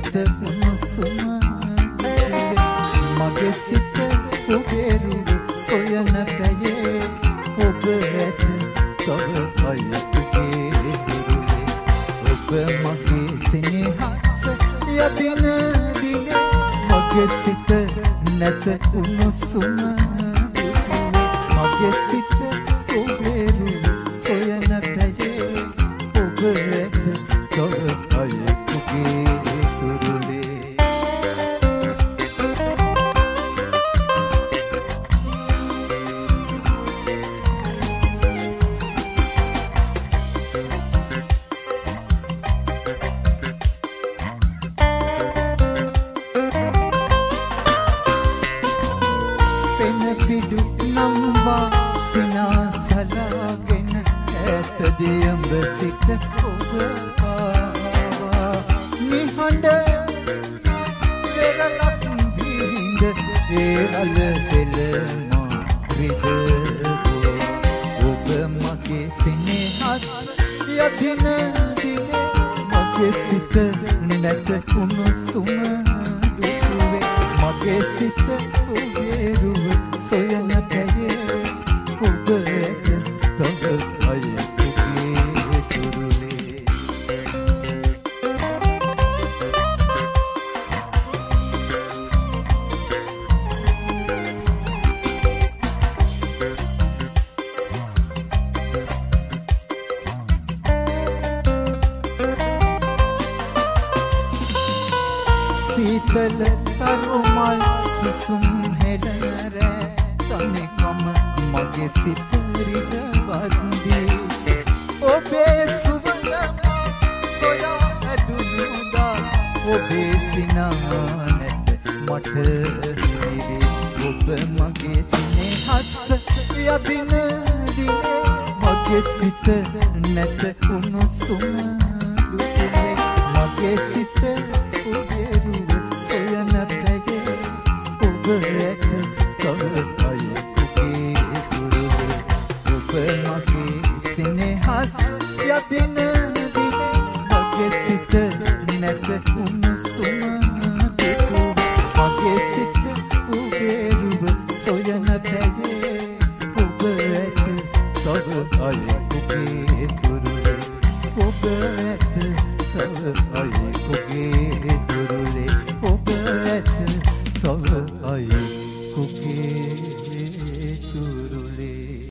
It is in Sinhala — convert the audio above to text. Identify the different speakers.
Speaker 1: නැත උණුසුම මගේ සිත ඔබේරු සොයන පැයේ ඔබ ඇත තව අයතුගේ දුරුවේ ඔබ මගේ සෙනෙහස යදින දිනේ මගේ සිත නැත උණුසුම මගේ සිත ඔබේරු සොයන පැයේ ඔබ ඇත තව අයතුගේ දුරුවේ පිඩු නම්වා සිනාසලාගෙන ඇතදියඹ සිට ඔබ ආවා නිහඬ වෙරළක් දිහිඳ ඒරල පෙළමා විදවෝ ඔබ මගේ සෙනෙහස් යදින දිනේ මගේ සිත නැත උණුසුම දුරුවේ මගේ සිත ඔබේරුව සොයන පැයේ ඔබ ඇත තව අයතුගේ දුරුවේ සීතල තරුමල් සුසුම් හෙළන රෑ තනිකම මගේ සිත රිදවද්දී ඔබේ සුවඳ සොයා ඇදුණුදා ඔබේ සිනා නැත මට හිරි ඔබ මගේ සෙනෙහස් යදින දිනේ මගේ සිත නැත උණුසුම දුරුවේ මගේ සිත ඔබේරුව සොයන පැයේ ඔබ ඇත තව අයතුගේ දුරුවේ ඔබ මගේ සෙනෙහස් යදින දිනේ මගේ සිත නැත උණුසුම දුරුවේ මගේ සිත ඔබේරුව සොයන පැයේ ඔබ ඇත තව අයතුගේ දුරුවේ ඔබ ඇත තව අයතුගේ දුරුවේ ඔබ ඇත තව අය